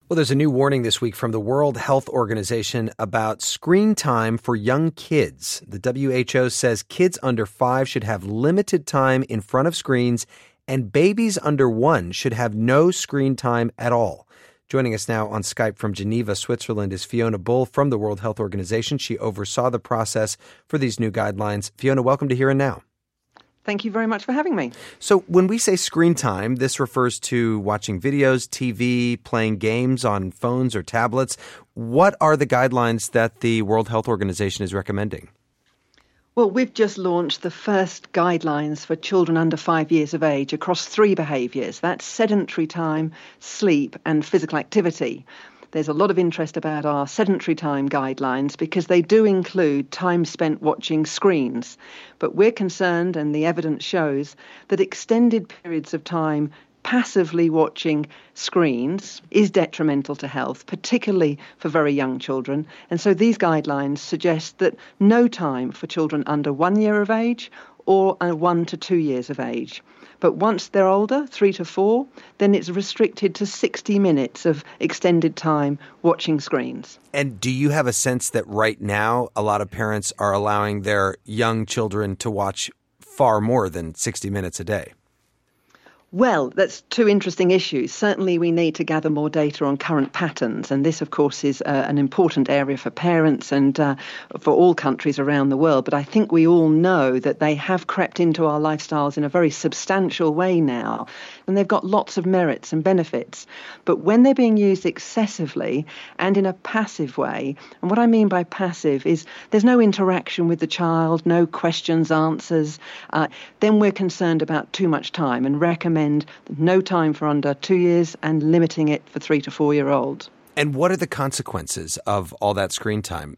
Well, there's a new warning this week from the World Health Organization about screen time for young kids. The WHO says kids under 5 should have limited time in front of screens, and babies under 1 should have no screen time at all. Joining us now on Skype from Geneva, Switzerland, is Fiona Bull from the World Health Organization. She oversaw the process for these new guidelines. Fiona, welcome to Here and Now. Thank you very much for having me. So when we say screen time, this refers to watching videos, TV, playing games on phones or tablets. What are the guidelines that the World Health Organization is recommending? Well, we've just launched the first guidelines for children under 5 years of age across 3 behaviours. That's sedentary time, sleep and physical activity. There's a lot of interest about our sedentary time guidelines because they do include time spent watching screens. But we're concerned, and the evidence shows, that extended periods of time passively watching screens is detrimental to health, particularly for very young children. And so these guidelines suggest that no time for children under 1 year of age or 1 to 2 years of age. But once they're older, 3 to 4, then it's restricted to 60 minutes of extended time watching screens. And do you have a sense that right now a lot of parents are allowing their young children to watch far more than 60 minutes a day? Well, that's 2 interesting issues. Certainly we need to gather more data on current patterns, and this, of course, is an important area for parents and for all countries around the world. But I think we all know that they have crept into our lifestyles in a very substantial way now, and they've got lots of merits and benefits. But when they're being used excessively and in a passive way, and what I mean by passive is there's no interaction with the child, no questions, answers, then we're concerned about too much time and recommend no time for under 2 years and limiting it for 3 to 4 year olds. And what are the consequences of all that screen time?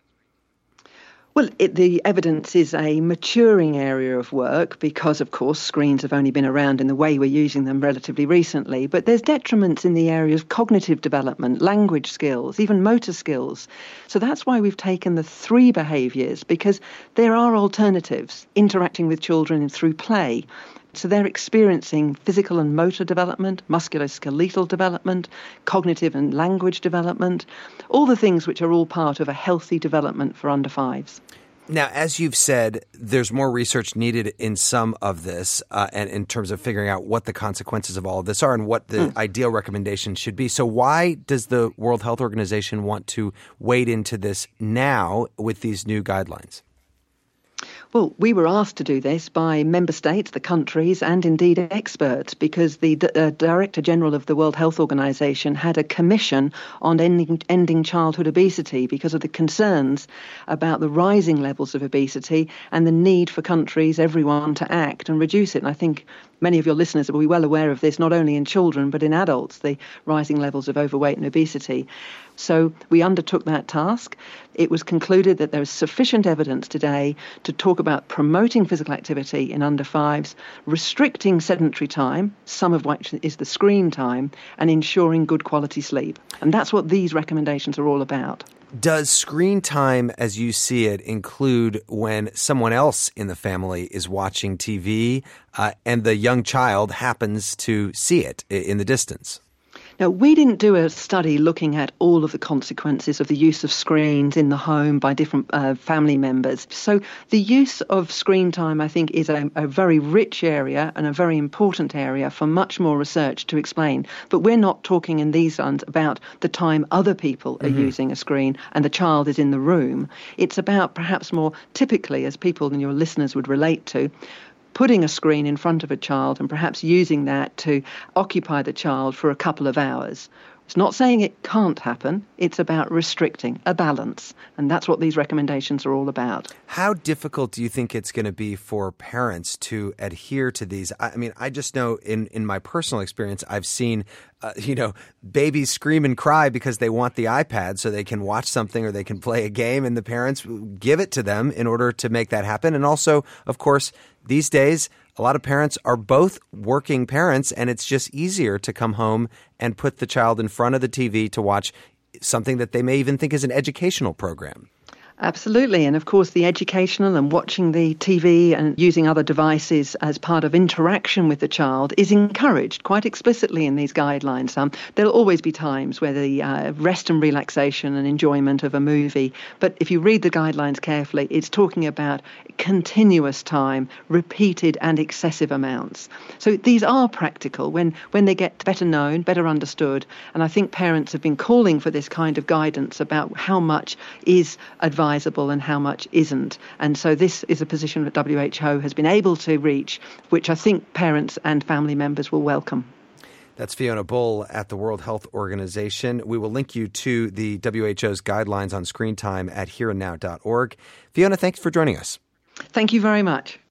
Well, the evidence is a maturing area of work because, of course, screens have only been around in the way we're using them relatively recently. But there's detriments in the area of cognitive development, language skills, even motor skills. So that's why we've taken the 3 behaviours, because there are alternatives, interacting with children through play. So they're experiencing physical and motor development, musculoskeletal development, cognitive and language development, all the things which are all part of a healthy development for under 5s. Now, as you've said, there's more research needed in some of this and in terms of figuring out what the consequences of all of this are and what the ideal recommendation should be. So why does the World Health Organization want to wade into this now with these new guidelines? Well, we were asked to do this by member states, the countries, and indeed experts, because the Director General of the World Health Organization had a commission on ending childhood obesity because of the concerns about the rising levels of obesity and the need for countries, everyone, to act and reduce it. And I think many of your listeners will be well aware of this, not only in children but in adults, the rising levels of overweight and obesity. So we undertook that task. It was concluded that there is sufficient evidence today to talk about promoting physical activity in under 5s, restricting sedentary time, some of which is the screen time, and ensuring good quality sleep. And that's what these recommendations are all about. Does screen time, as you see it, include when someone else in the family is watching TV and the young child happens to see it in the distance? Now, we didn't do a study looking at all of the consequences of the use of screens in the home by different family members. So the use of screen time, I think, is a very rich area and a very important area for much more research to explain. But we're not talking in these ones about the time other people are using a screen and the child is in the room. It's about perhaps more typically, as people and your listeners would relate to, putting a screen in front of a child and perhaps using that to occupy the child for a couple of hours. It's not saying it can't happen. It's about restricting a balance. And that's what these recommendations are all about. How difficult do you think it's going to be for parents to adhere to these? I mean, I just know in my personal experience, I've seen, babies scream and cry because they want the iPad so they can watch something or they can play a game, and the parents give it to them in order to make that happen. And also, of course, these days, a lot of parents are both working parents, and it's just easier to come home and put the child in front of the TV to watch something that they may even think is an educational program. Absolutely. And of course, the educational and watching the TV and using other devices as part of interaction with the child is encouraged quite explicitly in these guidelines. There'll always be times where the rest and relaxation and enjoyment of a movie. But if you read the guidelines carefully, it's talking about continuous time, repeated and excessive amounts. So these are practical when they get better known, better understood. And I think parents have been calling for this kind of guidance about how much is advisable and how much isn't. And so this is a position that WHO has been able to reach, which I think parents and family members will welcome. That's Fiona Bull at the World Health Organization. We will link you to the WHO's guidelines on screen time at hereandnow.org. Fiona, thanks for joining us. Thank you very much.